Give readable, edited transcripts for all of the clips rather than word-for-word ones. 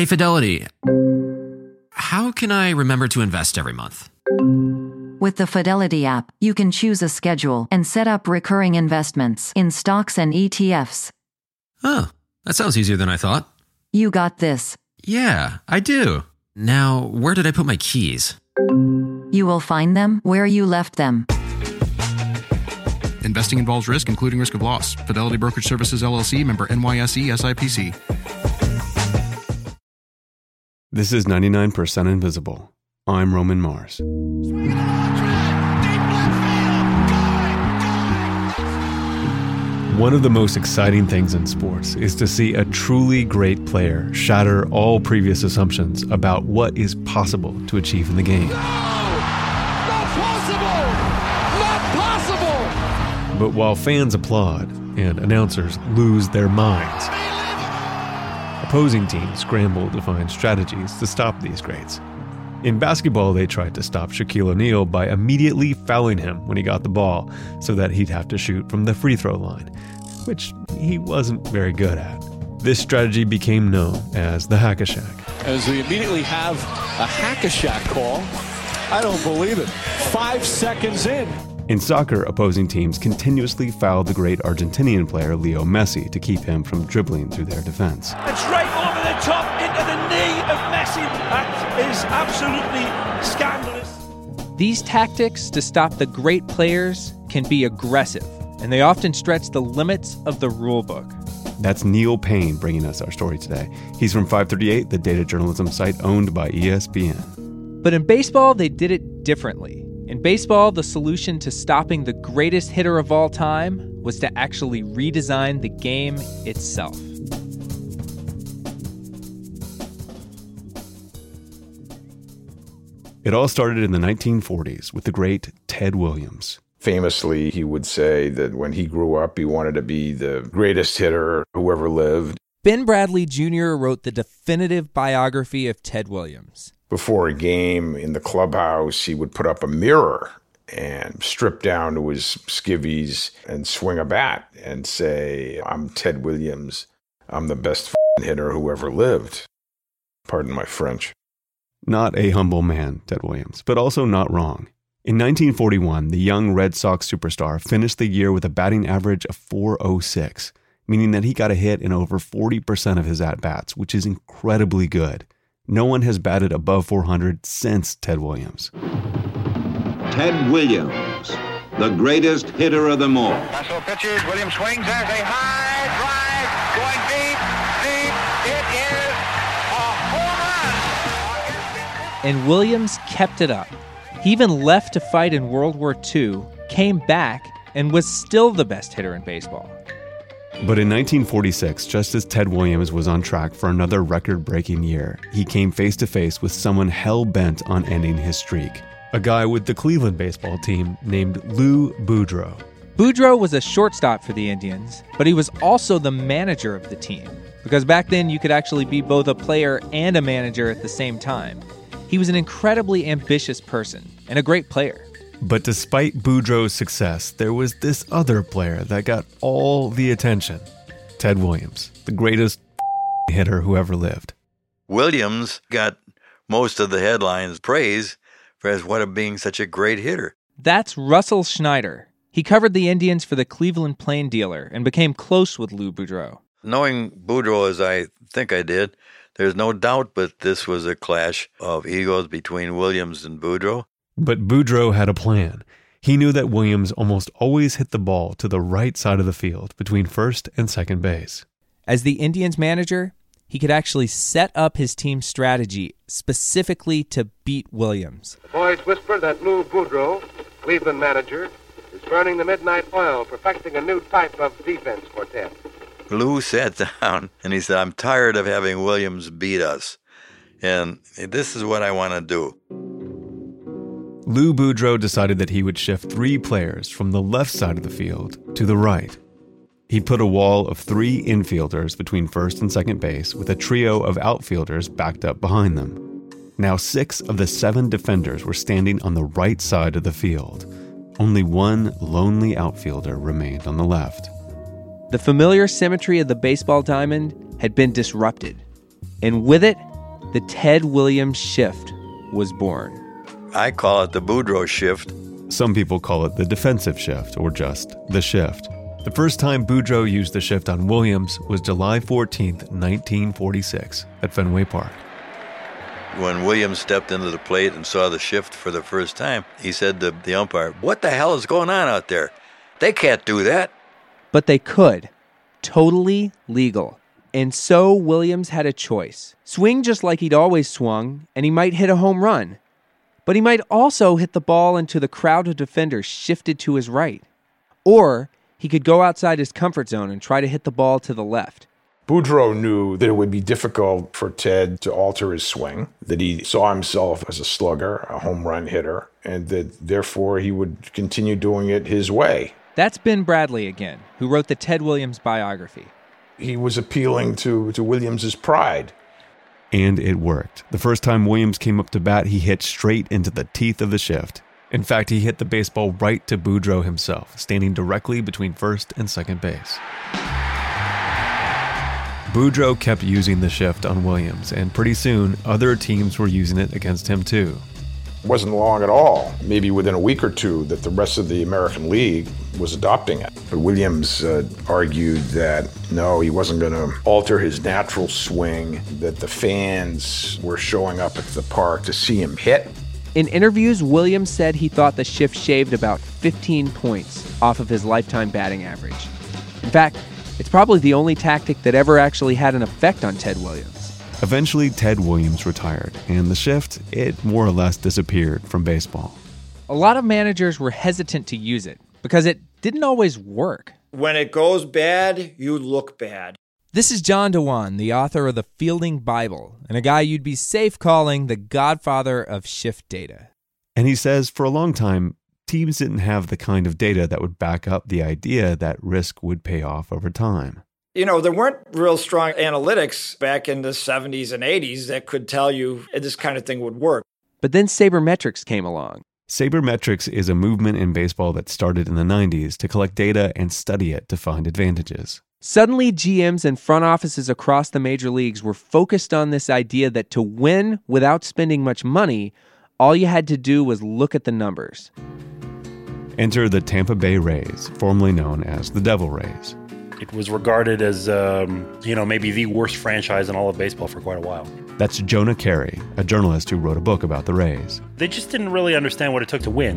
Hey, Fidelity, how can I remember to invest every month? With the Fidelity app, you can choose a schedule and set up recurring investments in stocks and ETFs. Oh, that sounds easier than I thought. You got this. Yeah, I do. Now, where did I put my keys? You will find them where you left them. Investing involves risk, including risk of loss. Fidelity Brokerage Services, LLC, member NYSE, SIPC. This is 99% Invisible. I'm Roman Mars. One of the most exciting things in sports is to see a truly great player shatter all previous assumptions about what is possible to achieve in the game. No! Not possible! Not possible! But while fans applaud and announcers lose their minds, opposing teams scramble to find strategies to stop these greats. In basketball, they tried to stop Shaquille O'Neal by immediately fouling him when he got the ball so that he'd have to shoot from the free throw line, which he wasn't very good at. This strategy became known as the Hack-a-Shaq. As we immediately have a Hack-a-Shaq call. I don't believe it. 5 seconds in. In soccer, opposing teams continuously fouled the great Argentinian player Leo Messi to keep him from dribbling through their defense. And straight over the top into the knee of Messi. That is absolutely scandalous. These tactics to stop the great players can be aggressive, and they often stretch the limits of the rule book. That's Neil Payne bringing us our story today. He's from 538, the data journalism site owned by ESPN. But in baseball, they did it differently. In baseball, the solution to stopping the greatest hitter of all time was to actually redesign the game itself. It all started in the 1940s with the great Ted Williams. Famously, he would say that when he grew up, he wanted to be the greatest hitter who ever lived. Ben Bradley Jr. wrote the definitive biography of Ted Williams. Before a game in the clubhouse, he would put up a mirror and strip down to his skivvies and swing a bat and say, "I'm Ted Williams. I'm the best hitter who ever lived." Pardon my French. Not a humble man, Ted Williams, but also not wrong. In 1941, the young Red Sox superstar finished the year with a batting average of .406, meaning that he got a hit in over 40% of his at-bats, which is incredibly good. No one has batted above .400 since Ted Williams. Ted Williams, the greatest hitter of them all. Russell pitches, Williams swings, there's a high drive, going deep. It is a home run. And Williams kept it up. He even left to fight in World War II, came back, and was still the best hitter in baseball. But in 1946, just as Ted Williams was on track for another record-breaking year, he came face-to-face with someone hell-bent on ending his streak. A guy with the Cleveland baseball team named Lou Boudreau. Boudreau was a shortstop for the Indians, but he was also the manager of the team. Because back then, you could actually be both a player and a manager at the same time. He was an incredibly ambitious person and a great player. But despite Boudreau's success, there was this other player that got all the attention. Ted Williams, the greatest hitter who ever lived. Williams got most of the headlines praise for being such a great hitter. That's Russell Schneider. He covered the Indians for the Cleveland Plain Dealer and became close with Lou Boudreau. Knowing Boudreau as I think I did, there's no doubt but this was a clash of egos between Williams and Boudreau. But Boudreau had a plan. He knew that Williams almost always hit the ball to the right side of the field between first and second base. As the Indians manager, he could actually set up his team's strategy specifically to beat Williams. The boys whisper that Lou Boudreau, Cleveland manager, is burning the midnight oil, perfecting a new type of defense for Ted. Lou sat down and he said, "I'm tired of having Williams beat us, and this is what I want to do." Lou Boudreau decided that he would shift 3 players from the left side of the field to the right. He put a wall of 3 infielders between first and second base with a trio of outfielders backed up behind them. Now 6 of the 7 defenders were standing on the right side of the field. Only one lonely outfielder remained on the left. The familiar symmetry of the baseball diamond had been disrupted, and with it the Ted Williams shift was born. I call it the Boudreau shift. Some people call it the defensive shift, or just the shift. The first time Boudreau used the shift on Williams was July 14th, 1946, at Fenway Park. When Williams stepped into the plate and saw the shift for the first time, he said to the umpire, "What the hell is going on out there? They can't do that." But they could. Totally legal. And so Williams had a choice. Swing just like he'd always swung, and he might hit a home run. But he might also hit the ball into the crowd of defenders shifted to his right. Or he could go outside his comfort zone and try to hit the ball to the left. Boudreau knew that it would be difficult for Ted to alter his swing, that he saw himself as a slugger, a home run hitter, and that therefore he would continue doing it his way. That's Ben Bradley again, who wrote the Ted Williams biography. He was appealing to Williams's pride. And it worked. The first time Williams came up to bat, he hit straight into the teeth of the shift. In fact, he hit the baseball right to Boudreau himself, standing directly between first and second base. Boudreau kept using the shift on Williams, and pretty soon, other teams were using it against him too. It wasn't long at all, maybe within a week or two, that the rest of the American League was adopting it. But Williams argued that, no, he wasn't going to alter his natural swing, that the fans were showing up at the park to see him hit. In interviews, Williams said he thought the shift shaved about 15 points off of his lifetime batting average. In fact, it's probably the only tactic that ever actually had an effect on Ted Williams. Eventually, Ted Williams retired, and the shift, it more or less disappeared from baseball. A lot of managers were hesitant to use it because it didn't always work. When it goes bad, you look bad. This is John DeWan, the author of the Fielding Bible, and a guy you'd be safe calling the godfather of shift data. And he says for a long time, teams didn't have the kind of data that would back up the idea that risk would pay off over time. You know, there weren't real strong analytics back in the 70s and 80s that could tell you this kind of thing would work. But then sabermetrics came along. Sabermetrics is a movement in baseball that started in the 90s to collect data and study it to find advantages. Suddenly, GMs and front offices across the major leagues were focused on this idea that to win without spending much money, all you had to do was look at the numbers. Enter the Tampa Bay Rays, formerly known as the Devil Rays. It was regarded as, maybe the worst franchise in all of baseball for quite a while. That's Jonah Carey, a journalist who wrote a book about the Rays. They just didn't really understand what it took to win.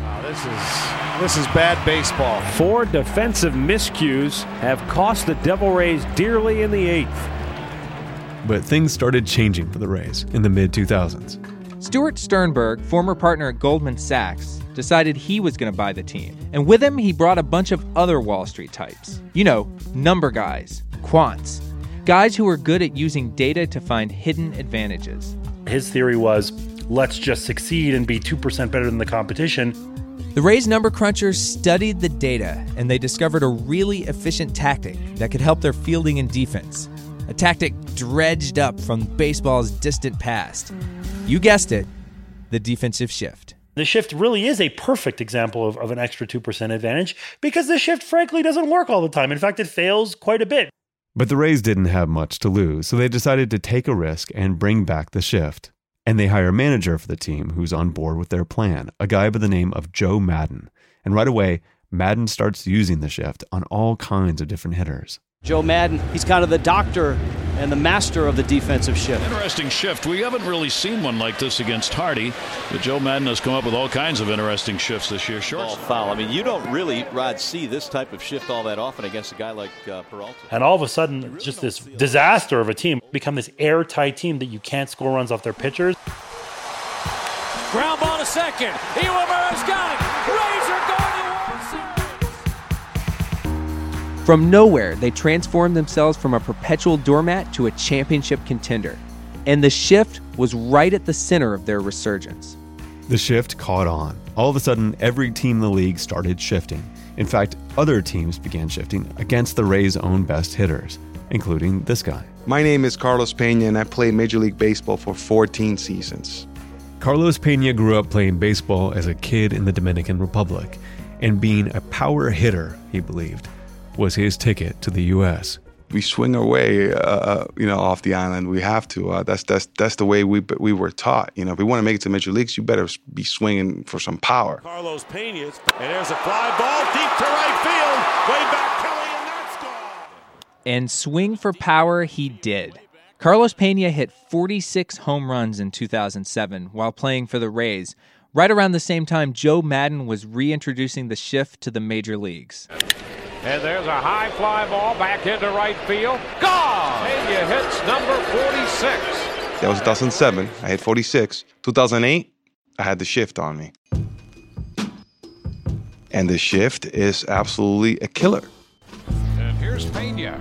This is bad baseball. 4 defensive miscues have cost the Devil Rays dearly in the 8th. But things started changing for the Rays in the mid-2000s. Stuart Sternberg, former partner at Goldman Sachs, decided he was going to buy the team. And with him, he brought a bunch of other Wall Street types. You know, number guys, quants, guys who were good at using data to find hidden advantages. His theory was, let's just succeed and be 2% better than the competition. The Rays number crunchers studied the data, and they discovered a really efficient tactic that could help their fielding and defense. A tactic dredged up from baseball's distant past. You guessed it, the defensive shift. The shift really is a perfect example of an extra 2% advantage because the shift, frankly, doesn't work all the time. In fact, it fails quite a bit. But the Rays didn't have much to lose, so they decided to take a risk and bring back the shift. And they hire a manager for the team who's on board with their plan, a guy by the name of Joe Maddon. And right away, Maddon starts using the shift on all kinds of different hitters. Joe Maddon, he's kind of the doctor and the master of the defensive shift. Interesting shift. We haven't really seen one like this against Hardy, but Joe Maddon has come up with all kinds of interesting shifts this year. Ball foul. I mean, you don't really, Rod, see this type of shift all that often against a guy like Peralta. And all of a sudden, just this disaster of a team become this airtight team that you can't score runs off their pitchers. Ground ball to second. Iwamoto's got it. Rays are going to World Series. From nowhere, they transformed themselves from a perpetual doormat to a championship contender. And the shift was right at the center of their resurgence. The shift caught on. All of a sudden, every team in the league started shifting. In fact, other teams began shifting against the Rays' own best hitters, including this guy. My name is Carlos Pena, and I played Major League Baseball for 14 seasons. Carlos Pena grew up playing baseball as a kid in the Dominican Republic, and being a power hitter, he believed, was his ticket to the U.S. We swing our way, off the island. We have to. That's the way we were taught. If we want to make it to Major Leagues, you better be swinging for some power. Carlos Pena, and there's a fly ball deep to right field. Way back Kelly, and that's gone. And swing for power he did. Carlos Pena hit 46 home runs in 2007 while playing for the Rays, right around the same time Joe Maddon was reintroducing the shift to the major leagues. And there's a high fly ball back into right field. Gone! Pena hits number 46. That was 2007. I hit 46. 2008, I had the shift on me. And the shift is absolutely a killer. And here's Pena.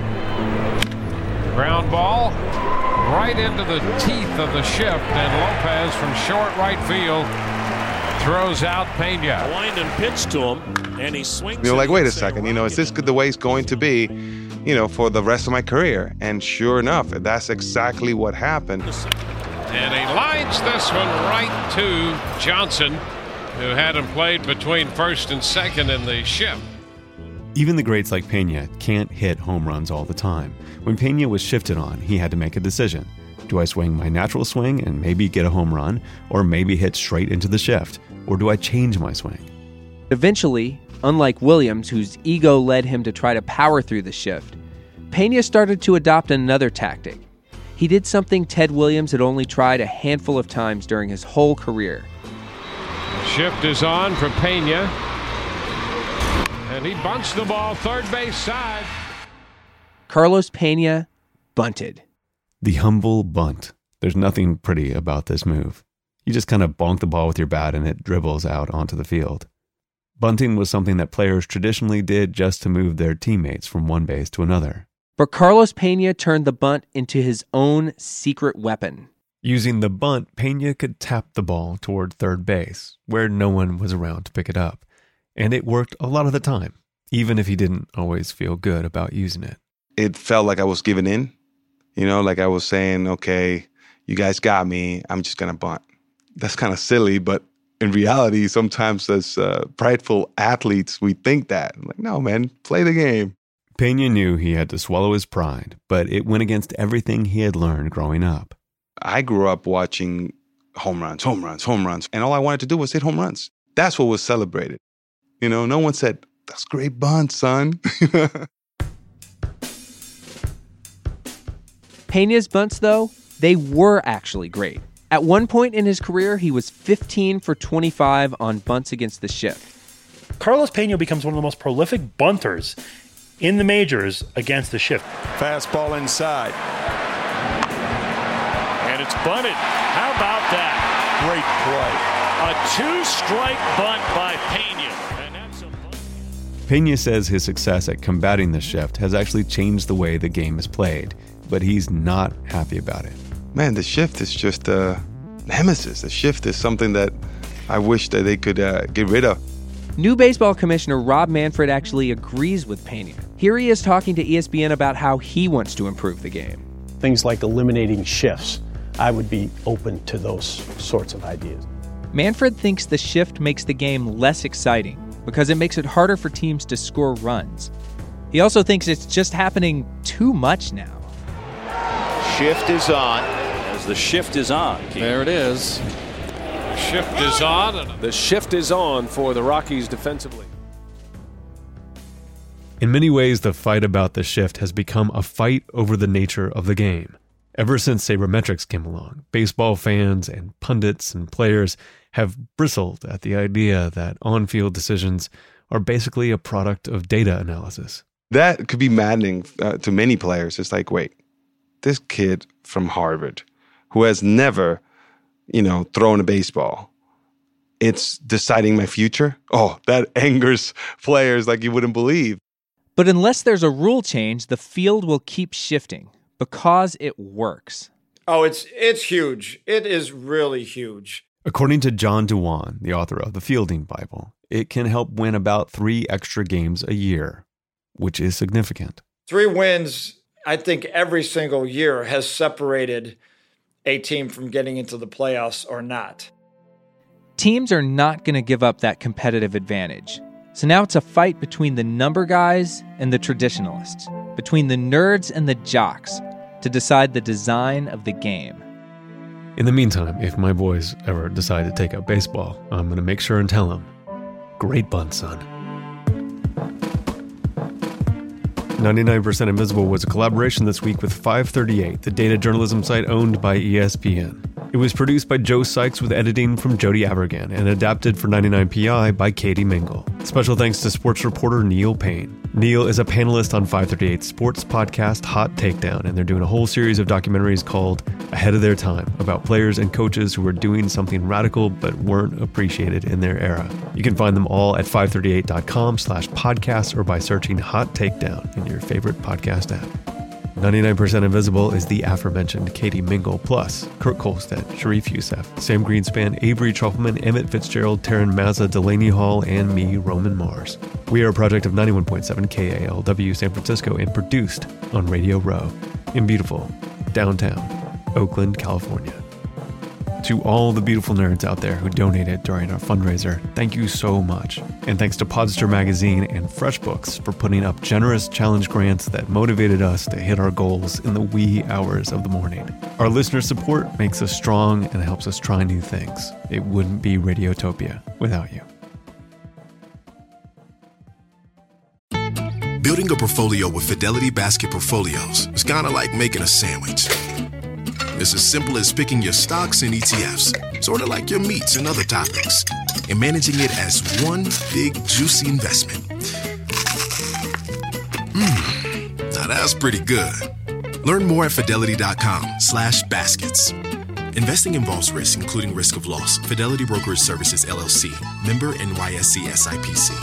Ground ball right into the teeth of the shift. And Lopez from short right field throws out Pena. Wind and pitch to him, and he swings. You're like, wait a second, is this the way it's going to be, for the rest of my career? And sure enough, that's exactly what happened. And he lines this one right to Johnson, who had him played between first and second in the shift. Even the greats like Pena can't hit home runs all the time. When Pena was shifted on, he had to make a decision. Do I swing my natural swing and maybe get a home run, or maybe hit straight into the shift? Or do I change my swing? Eventually, unlike Williams, whose ego led him to try to power through the shift, Pena started to adopt another tactic. He did something Ted Williams had only tried a handful of times during his whole career. Shift is on for Pena. And he bunts the ball third base side. Carlos Pena bunted. The humble bunt. There's nothing pretty about this move. You just kind of bonk the ball with your bat and it dribbles out onto the field. Bunting was something that players traditionally did just to move their teammates from one base to another. But Carlos Pena turned the bunt into his own secret weapon. Using the bunt, Pena could tap the ball toward third base, where no one was around to pick it up. And it worked a lot of the time, even if he didn't always feel good about using it. It felt like I was giving in, like I was saying, okay, you guys got me, I'm just going to bunt. That's kind of silly, but in reality, sometimes as prideful athletes, we think that. I'm like, no, man, play the game. Pena knew he had to swallow his pride, but it went against everything he had learned growing up. I grew up watching home runs, and all I wanted to do was hit home runs. That's what was celebrated. No one said, that's great bunt, son. Pena's bunts, though, they were actually great. At one point in his career, he was 15 for 25 on bunts against the shift. Carlos Pena becomes one of the most prolific bunters in the majors against the shift. Fastball inside. And it's bunted. How about that? Great play. A two-strike bunt by Pena. And that's a bunt. Pena says his success at combating the shift has actually changed the way the game is played, but he's not happy about it. Man, the shift is just a nemesis. The shift is something that I wish that they could get rid of. New baseball commissioner Rob Manfred actually agrees with Pena. Here he is talking to ESPN about how he wants to improve the game. Things like eliminating shifts. I would be open to those sorts of ideas. Manfred thinks the shift makes the game less exciting because it makes it harder for teams to score runs. He also thinks it's just happening too much now. Shift is on. As the shift is on. There it is. Shift is on. The shift is on for the Rockies defensively. In many ways, the fight about the shift has become a fight over the nature of the game. Ever since sabermetrics came along, baseball fans and pundits and players have bristled at the idea that on-field decisions are basically a product of data analysis. That could be maddening to many players. It's like, wait, this kid from Harvard who has never, thrown a baseball, it's deciding my future? Oh, that angers players like you wouldn't believe. But unless there's a rule change, the field will keep shifting because it works. Oh, it's huge. It is really huge. According to John Dewan, the author of the Fielding Bible, it can help win about 3 extra games a year, which is significant. 3 wins, I think, every single year has separated a team from getting into the playoffs or not. Teams are not going to give up that competitive advantage. So now it's a fight between the number guys and the traditionalists. between the nerds and the jocks to decide the design of the game. In the meantime, if my boys ever decide to take up baseball, I'm going to make sure and tell them, great bunt, son. 99% Invisible was a collaboration this week with 538, the data journalism site owned by ESPN. It was produced by Joe Sykes with editing from Jody Abergan and adapted for 99PI by Katie Mingle. Special thanks to sports reporter Neil Payne. Neil is a panelist on 538's sports podcast Hot Takedown, and they're doing a whole series of documentaries called Ahead of Their Time about players and coaches who were doing something radical but weren't appreciated in their era. You can find them all at 538.com/podcasts or by searching Hot Takedown in your favorite podcast app. 99% Invisible is the aforementioned Katie Mingle, plus Kurt Kolstedt, Sharif Youssef, Sam Greenspan, Avery Trufelman, Emmett Fitzgerald, Taryn Mazza, Delaney Hall, and me, Roman Mars. We are a project of 91.7 KALW San Francisco and produced on Radio Row in beautiful downtown Oakland, California. To all the beautiful nerds out there who donated during our fundraiser, thank you so much. And thanks to Podster Magazine and FreshBooks for putting up generous challenge grants that motivated us to hit our goals in the wee hours of the morning. Our listener support makes us strong and helps us try new things. It wouldn't be Radiotopia without you. Building a portfolio with Fidelity Basket Portfolios is kind of like making a sandwich. It's as simple as picking your stocks and ETFs, sort of like your meats and other topics, and managing it as one big, juicy investment. Now that's pretty good. Learn more at fidelity.com/baskets. Investing involves risk, including risk of loss. Fidelity Brokerage Services, LLC. Member NYSE SIPC.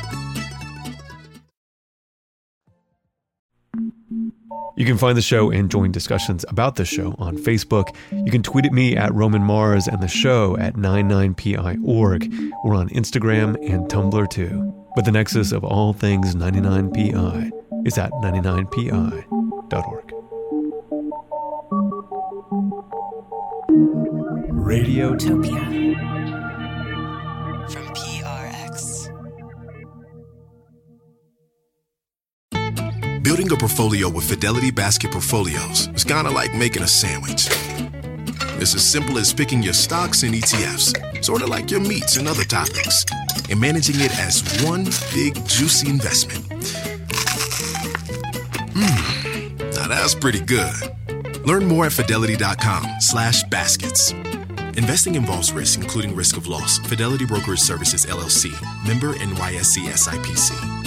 You can find the show and join discussions about the show on Facebook. You can tweet at me at Roman Mars and the show at 99pi.org. We're on Instagram and Tumblr too. But the nexus of all things 99pi is at 99pi.org. Radiotopia from PRX. Building a portfolio with Fidelity Basket Portfolios is kind of like making a sandwich. It's as simple as picking your stocks and ETFs, sort of like your meats and other topics, and managing it as one big, juicy investment. Now that's pretty good. Learn more at fidelity.com/baskets. Investing involves risk, including risk of loss. Fidelity Brokerage Services, LLC. Member NYSE SIPC.